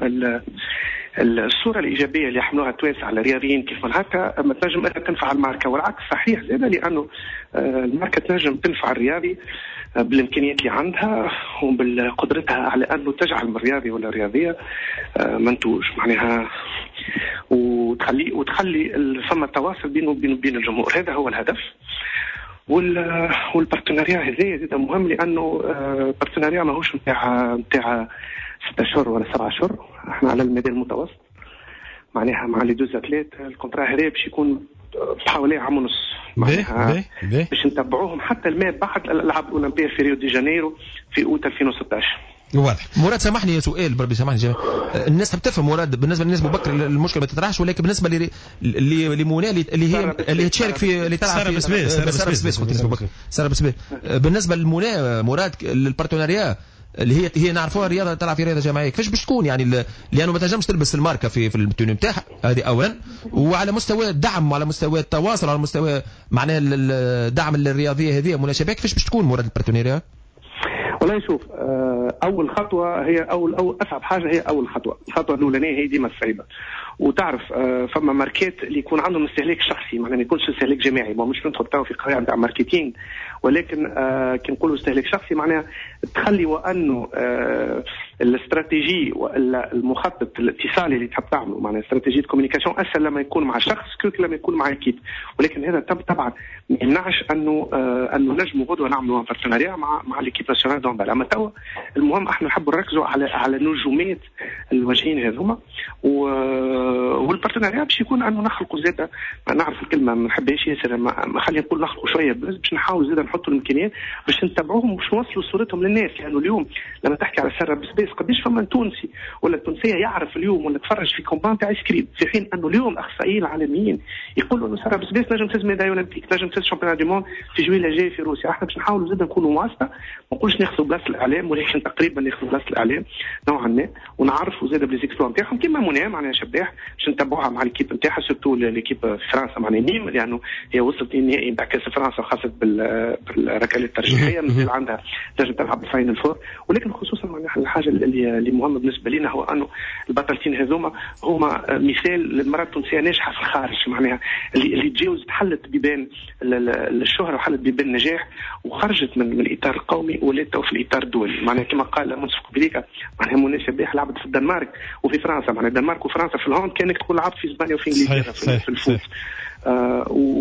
S3: الصورة الإيجابية اللي يحملوها التوانسة على الرياضيين كيف من هكا ما تنجم أنها تنفع الماركة، والعكس صحيح زيادة، لأنه الماركة تنجم تنفع الرياضي بالإمكانيات اللي عندها وبالقدرتها على أنه تجعل من الرياضي ولا الرياضية منتوج معناها، وتخلي وتخلي فما تواصل بينه وبين بين الجمهور. هذا هو الهدف. وال والبارتنريا هذا زيد مهم، لأنه بارتنريا ماهوش نتاع نتاع ستة أشهر ولا سبعة أشهر، احنا على المدى المتوسط معناها مع لي دوز اتليت الكونترا هذا باش يكون حوالي عام ونص معناها باش نتبعوهم حتى الماء بعد الالعاب الاولمبيه في ريو دي جانيرو في اوت ألفين وستة عشر.
S2: واضح. مراد سامحني سؤال بربي سامحني جميل. الناس تفهم مراد بالنسبه للناس بكر المشكله ما تطرحش، ولكن بالنسبه لي لمونى اللي هي اللي تشارك في اللي تلعب في سارة بسبيس سارة بسبيس بالنسبه لمونى مراد البارتنريا اللي هي هي نعرفوها الرياضه تلعب في رياضه جماعيه كيفاش باش تكون يعني لانه ما تنجمش تلبس الماركه في في التوني نتاعها هذه اولا، وعلى مستوى الدعم وعلى مستوى التواصل على مستوى معناه الدعم الرياضيه هذه مناسبه كيفاش باش تكون مراد البارتنريا؟
S3: والله شوف اول خطوه هي اول او اصعب حاجه هي اول خطوه، الخطوه الاولانيه هي ديما الصعيبه. وتعرف فما ماركات اللي يكون عندهم استهلاك شخصي معناها ما يكونش استهلاك جماعي، ما مش ندخل تو في قضيه نتاع ماركتينغ، ولكن كي نقولوا استهلاك شخصي معناها تخلي وانه الاستراتيجي ولا المخطط الاتصالي اللي تحب تعمله معناها استراتيجيه كوميونيكاسيون اسهل لما يكون مع شخص كيف لما يكون مع اكيد، ولكن هذا طبعا ما يمنعش انه انه نجموا غدوه نعملوا بارتنريا مع مع ليكيب ناسيونال دومبال. اما توا المهم احنا نحبوا نركزوا على على نجوميه الوجهين هذوما، والبارتنريا باش يكون انه نخلقوا زاده، ما نعرف الكلمه ما نحبهاش ياسر، ما خلينا نقول نخلقوا شويه باش نحاول زاده نحطوا الامكانيات باش نتبعوهم باش نوصلوا صورتهم للناس، لانه اليوم لما تحكي على سارة بسبيس قديش فما تونسي ولا تونسيه يعرف اليوم ولا تفرج في كومبان تاع ايس كريم، في حين انه اليوم الاخصائيين العالميين يقولوا انه سارة بسبيس نجم تفوز ميداليه اولمبيك، نجم تفوز شامبيون دي موند في جويلة جاي في روسيا. احنا باش نحاولوا زاده نكونوا واسطه، ما نقولش ناخذوا بلاصه الاعلام ولكن تقريبا ناخذوا بلاصه الاعلام نوعا ما، ونعرفوا زاده بليزيكسبلور نتاعهم كيما منى معناها شباح باش نتبعوها مع الكيب نتاعها سورتو ليكيب في فرنسا معناها نيم، لانه هي وصلت للنهائي نتاع كاس فرنسا وخاصه بالركلات الترجيحيه مثل عندها تنجم تلعب الفاينل فور، ولكن خصوصا معناها الحاجه اللي اللي مهمه بالنسبه لنا هو انه البطلتين هذوما هما مثال للمراه التونسيه ناجحه في الخارج معناها اللي اللي تجاوزت حلت بيبان الشهره وحلت بيبان النجاح وخرجت من من الاطار القومي ولات في الاطار الدولي معناها كما قال منصف قبيليكا معناها منى شباح لعبت في الدنمارك وفي فرنسا معناها الدنمارك وفرنسا في الهوند كانك تقول لعبت في اسبانيا وفي انجلترا في, في الفوت آه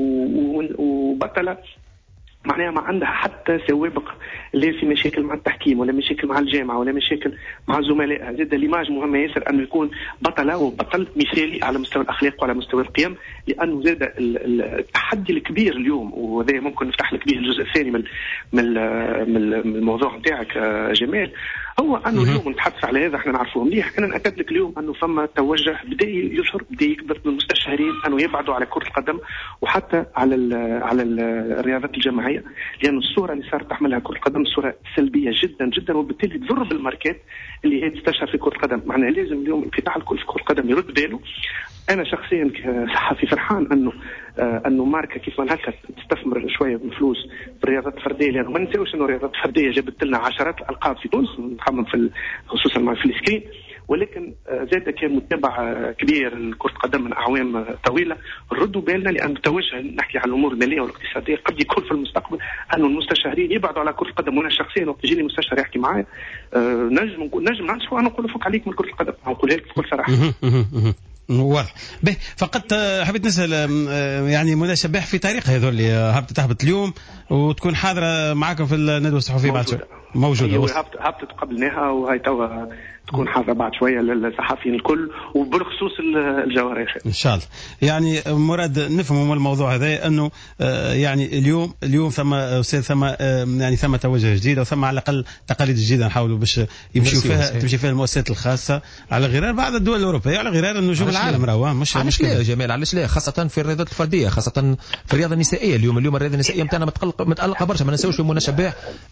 S3: وبطله معناها ما عندها حتى سوابق اللي في مشاكل مع التحكيم ولا مشاكل مع الجامعه ولا مشاكل مع زملائها. زاد ليماج مهمه ياسر انه يكون بطله وبطل مثالي على مستوى الاخلاق وعلى مستوى القيم، لانه زاد التحدي الكبير اليوم، وهذا ممكن نفتح لك به الجزء الثاني من من من الموضوع نتاعك جمال، هو انه اليوم نتحدث على هذا احنا نعرفوه مليح. انا ناكد لك اليوم انه فما توجه بدا يظهر بدا يكبر من المستشارين انه يبعدوا على كره القدم وحتى على ال على الرياضات الجماعيه، لان الصوره اللي صارت تحملها كره القدم صوره سلبيه جدا جدا، وبالتالي تضر بالماركات اللي هي تستشعر في كره القدم. معناها لازم اليوم القطاع الكل في كره القدم يرد باله. انا شخصيا كصحفي فرحان انه آه انه ماركه كيف ما هكا تستثمر شويه من فلوس في الرياضات الفرديه، لانه ما ننساوش انه الرياضات الفرديه جابت لنا عشرات الالقاب في تونس، نخمم في خصوصا مع في السكرين، ولكن آه زاد كان متابع آه كبير لكره القدم من اعوام آه طويله. ردوا بالنا لان توجه نحكي على الامور الماليه والاقتصاديه قد يكون في المستقبل انه المستشارين يبعدوا على كره القدم. وانا شخصيا وقت يجيني مستشار يحكي معايا آه نجم نقول نجم ننصحه انا نقول فك عليك من كره القدم، نقولها لك بكل صراحه.
S1: واضح. به فقط حبيت نسال يعني منى شباح في طريق هذول اللي هبطت تهبط اليوم وتكون حاضره معكم في الندوه الصحفيه بعد شوي. موجوده.
S3: ايوه هبطت قبلناها وهي توا تكون حاضره بعد شويه للصحفيين الكل وبالخصوص الجوارح
S1: ان شاء الله. يعني مراد نفهموا من الموضوع هذا انه يعني اليوم اليوم ثم استاذ ثم يعني ثم توجه جديد وثم على الاقل تقاليد جديده نحاولوا باش يمشوا فيها تمشي فيها المؤسسات الخاصه على غرار بعض الدول الاوروبيه على غرار نجوم العالم راهو مش
S2: مشكله يا جمال. علاش لا؟ خاصه في الرياضات الفرديه، خاصه في الرياضه النسائيه. اليوم اليوم الرياضه النسائيه نتاعنا متقلقه متالقه برشا. ما نساوش في منى شباح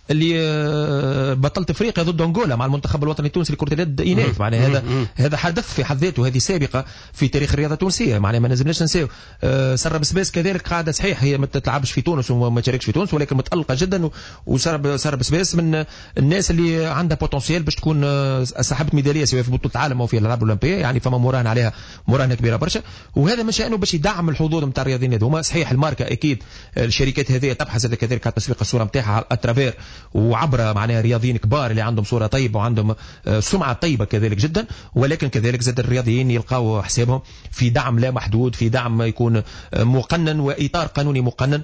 S2: اللي بطلت افريقيا ضد انغولا مع المنتخب الوطني التونسي لكره اليد اناث. معناها هذا هذا حدث في حد ذاته، هذه سابقه في تاريخ الرياضه التونسيه. معناها ما لازمناش ننساو. أه ساره بسباس كذلك قاعده صحيح هي ما تلعبش في تونس وما تشاركش في تونس، ولكن متالقه جدا. وساره ساره بسباس من الناس اللي عندها بوتنسيال باش تكون صاحبه ميداليه سواء في بطوله العالم او في الالعاب الاولمبيه. يعني فما مراهنه عليها مراهنه كبيره برشا، وهذا من شانه باش يدعم الحظوظ نتاع الرياضيين هذوما. صحيح الماركه اكيد الشركات هذه تبحث كذلك على تسويق الصوره نتاعها على الاترافير وعبر معناها رياضيين كبار اللي عندهم صوره طيبه وعندهم سمعه طيبه كذلك جدا، ولكن كذلك زاد الرياضيين يلقاو حسابهم في دعم لا محدود، في دعم يكون مقنن واطار قانوني مقنن.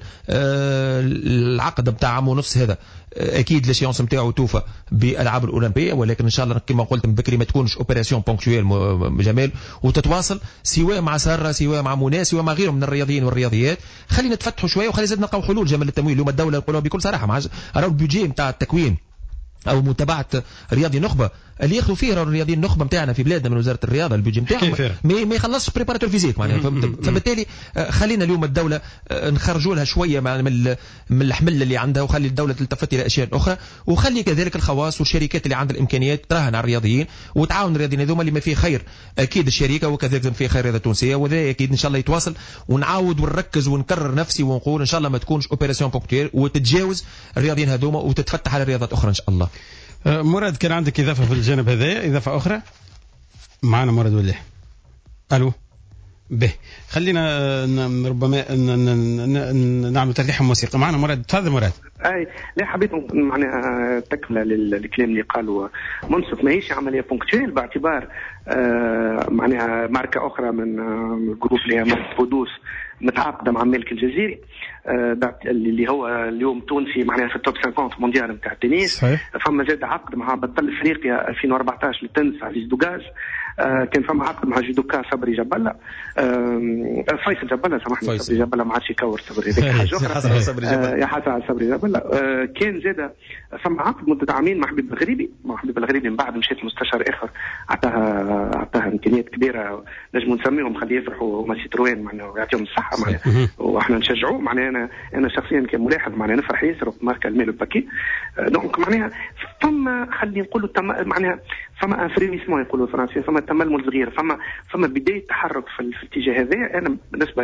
S2: العقد نتاع ونص هذا اكيد لاشيونس نتاعو توفى بالالعاب الاولمبيه، ولكن ان شاء الله كما قلت من بكري ما تكونش اوبيراسيون بونكتويل جمال، وتتواصل سواء مع ساره سواء مع منى سواء مع غيرهم من الرياضيين والرياضيات. خلينا نتفتحوا شويه وخلي زاد نلقاو حلول جمال للتمويل. اليوم الدوله نقولوا بكل صراحه مع راهو البيجي نتاع التكوين او متابعه رياضي نخبه اللي ياخذوا فيه راهو الرياضيين النخبه نتاعنا في بلادنا من وزاره الرياضه البيجي نتاعهم ما, ما يخلصش بريباراتور فيزيك معناها. فبالتالي خلينا اليوم الدوله نخرجوا لها شويه من من الحمل اللي عندها، وخلي الدوله تلتفت الى اشياء اخرى، وخلي كذلك الخواص والشركات اللي عندها الامكانيات تراهن على الرياضيين وتعاون الرياضيين هذوما اللي ما فيه خير اكيد الشركه وكذلك فيه خير الرياضه التونسيه. وذا اكيد ان شاء الله يتواصل ونعاود ونركز ونكرر نفسي ونقول ان شاء الله ما تكونش اوبيراسيون بونكتوير وتتجاوز الرياضيين هذوما وتتفتح على رياضات اخرى ان شاء الله.
S1: مراد كان عندك إضافة في الجانب هذا إضافة أخرى معنا مراد ولا ألو به خلينا ربما نعمل ترتيح موسيقى. معنا مراد. تفضل مراد.
S3: اي لا حبيت معناها تكمله للكلام اللي قالوا منصف. ماهيش عمليه بونكتويل باعتبار آه معناها ماركه اخرى من الجروب اللي هي ماركه بودوس متعاقده مع مالك الجزيري آه اللي هو اليوم تونسي معناها في التوب خمسين مونديال نتاع التنس. فما زاد عقد مع بطل افريقيا ألفين وأربعطاش للتنس عزيز دوغاز. آه كان فما عقد مع جودوكا صبري جبله آه فيصل جبله سامحني صبري جبله ما عادش يكور صبري هذيك حاجه اخرى آه يا حسن صبري جبله آه كان زاد فما عقد مده عامين مع حبيب الغريبي. مع حبيب الغريبي من بعد مشيت مستشار اخر عطاها عطاها امكانيات كبيره نجموا نسميهم خليه يفرحوا ما سيتروين معناها ويعطيهم الصحه معناها واحنا نشجعوه معناها. انا انا شخصيا كملاحظ معناها نفرح ياسر ماركه الميلو باكي دونك معناها فما خلينا نقولوا معناها فما انفريميسمون يقولوا الفرنسيين فما تململ صغير فما فما بدايه تحرك في الاتجاه هذا. انا بالنسبه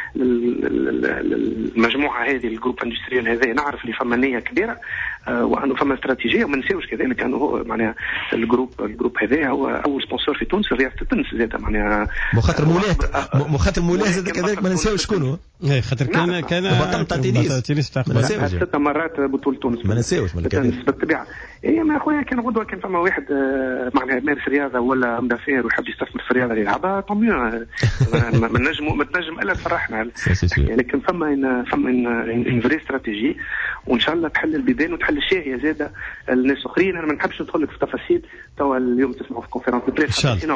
S3: للمجموعه هذه الجروب اندستريال هذا نعرف اللي فما نيه كبيره وانه فما استراتيجيه. وما نساوش كذلك انه هو معناها الجروب الجروب هذا هو اول سبونسور في تونس رياضه التنس زاد معناها
S2: مخاطر مولاه مخاطر مولاه زاد كذلك ما نساوش شكون
S1: اي خاطر كان كان
S2: بطل تاع تنس
S3: تاع ست مرات بطوله تونس
S2: ما نساوش
S3: بالطبيعه. اي ما اخويا كان غدوه كان فما واحد معناها مارس رياضه ولا مدافير ويحب يستثمر في الرياضه اللي يلعبها طميو ما نجم ما تنجم الا تفرحنا. لكن فما إن فما ان فري استراتيجي وان شاء الله تحل البيبان وتحل الشاهيه زاده الناس اخرين. انا ما نحبش ندخل لك في تفاصيل توا اليوم تسمعوا في كونفرنس بريس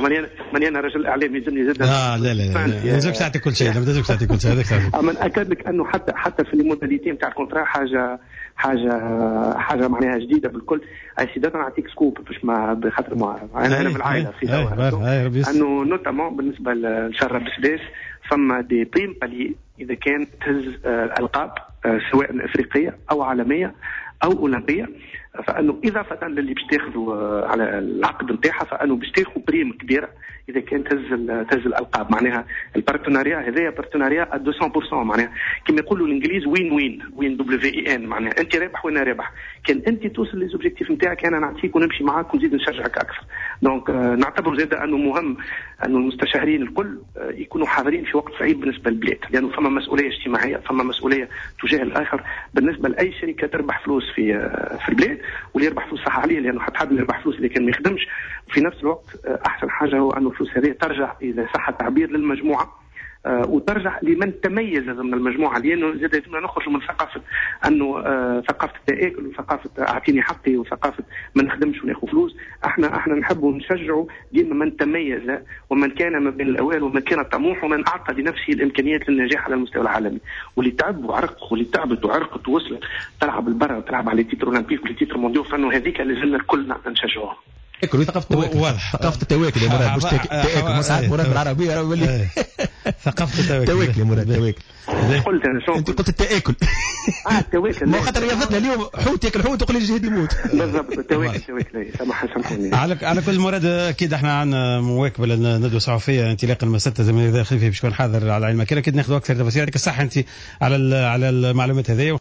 S3: ماني انا رجل اعلامي يلزمني زاد
S1: اه لا لا لا لازمك تعطي كل شيء لازمك تعطي كل شيء هذاك
S3: اما ناكد لك انه حتى حتى في الموداليتي نتاع الكونترا حاجه حاجه حاجه معناها جديده بالكل. اي سيدات نعطيك سكوب باش ما بخاطر ما انا انا بالعائله في توا انه نوتامون بالنسبه لشرب بسداس فما دي بريم بالي اذا كان تهز الالقاب سواء افريقيه او عالميه او اولمبيه، فانه اضافه للي باش تاخذوا على العقد نتاعها فانه باش تاخذوا بريم كبيره اذا كان تهز تهز الالقاب. معناها البارتناريا هذايا بارتناريا مئتين بالمئة معناها كما يقولوا الانجليز وين وين وين دبليو اي ان، معناها انت رابح وانا رابح. كان انت توصل للزوبجيكتيف نتاعك انا نعطيك ونمشي معاك ونزيد نشجعك اكثر. دونك نعتبر زاد انه مهم انه المستشارين الكل يكونوا حاضرين في وقت صعيب بالنسبه للبلاد، لانه فما مسؤوليه اجتماعيه، فما مسؤوليه تجاه الاخر بالنسبه لاي شركه تربح فلوس في في البلاد، واللي يربح فلوس صح عليه لانه حتى حد يربح فلوس اذا كان ما يخدمش. وفي نفس الوقت احسن حاجه هو انه الفلوس هذه ترجع اذا صح التعبير للمجموعه، آه وترجع لمن تميز من المجموعه، لانه زاد لازمنا نخرج من ثقافه انه آه ثقافه التآكل وثقافه اعطيني حقي وثقافه ما نخدمش وناخذ فلوس. احنا احنا نحبوا نشجعوا ديما من تميز ومن كان ما بين الاوائل ومن كان طموح ومن اعطى لنفسه الامكانيات للنجاح على المستوى العالمي، واللي تعب وعرق واللي تعبت وعرقت ووصلت تلعب البرا وتلعب على تيتر اولمبيك ولي مونديو، فانه هذيك اللي لازمنا الكل نشجعوها.
S2: تاكل ثقافه التواكل ثقافه التواكل يا مراد مش تاكل مش ساعات مراد بالعربيه راه ولي
S1: ثقافه التواكل
S2: التواكل يا مراد التواكل.
S3: قلت انا شو
S2: انت قلت التواكل
S3: اه التواكل
S2: ما خاطر رياضتنا اليوم حوت ياكل حوت وتقول لي جهد يموت
S3: بالضبط. التواكل التواكل سامح سامحوني.
S1: على على كل مراد اكيد احنا عندنا مواكبه للندوه الصحفيه انطلاقا من ستة زي ما داخل فيه باش يكون حاضر على علم كده اكيد ناخذ اكثر تفاصيل. يعطيك الصحه انت على على المعلومات هذه.